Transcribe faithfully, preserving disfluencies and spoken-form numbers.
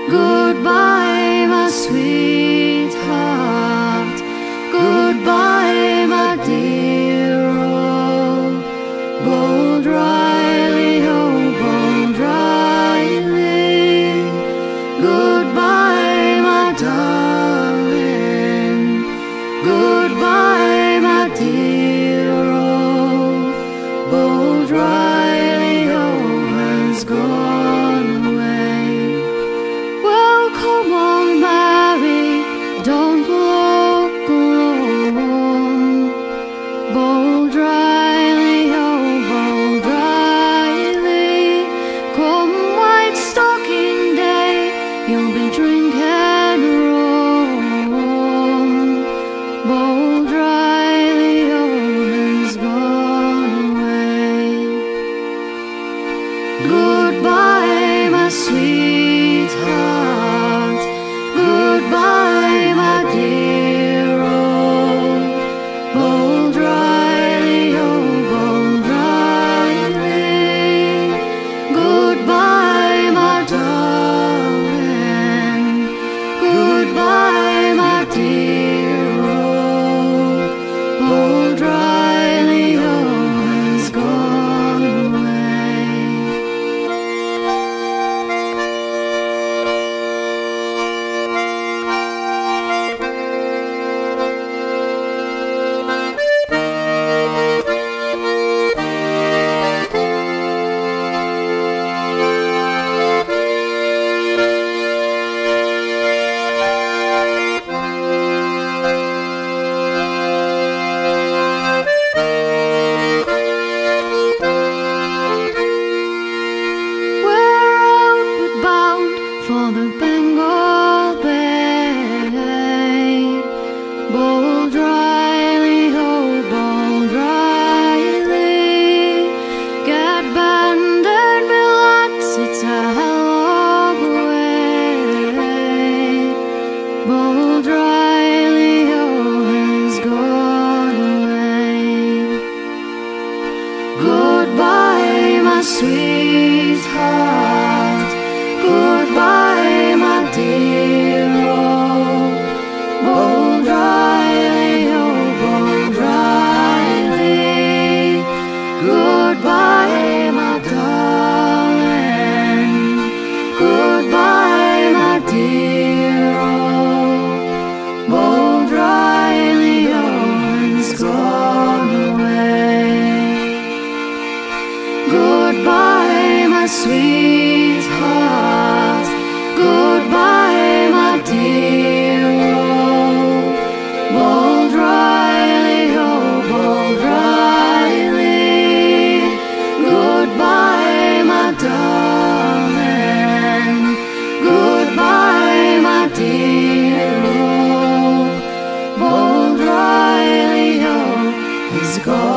Goodbye, my sweetheart. Goodbye, my dear. Oh, Bold Riley, oh, Bold Riley. Goodbye, my darling. Goodbye, my dear. Oh, Bold Riley, oh, has gone away. Well, come on, Mary, don't look alone. Bold Riley, oh, Bold Riley. Come White Stocking Day, you'll be drinking rum. Bold Riley, oh, has gone away. Goodbye, my sweetheart. Goodbye, my dear. Oh, Bold Riley, oh, Bold Riley. Goodbye, my darling. Goodbye, my dear. Oh, Bold Riley, oh, has gone away. For the Bengal Bay. Bold Riley, oh, Bold Riley. Get banded me lots, it's a long way. Bold Riley, oh, has gone away. Goodbye, my sweetheart. Goodbye, my dear. Oh, Bold Riley, oh, Bold Riley. Goodbye, my darling. Goodbye, my dear. Oh, Bold Riley, oh, has gone away. Goodbye, my sweetheart. Goodbye, my dear. Oh, Bold Riley, oh, Bold Riley. Goodbye, my darling. Goodbye, my dear. Oh, Bold Riley, oh, has gone.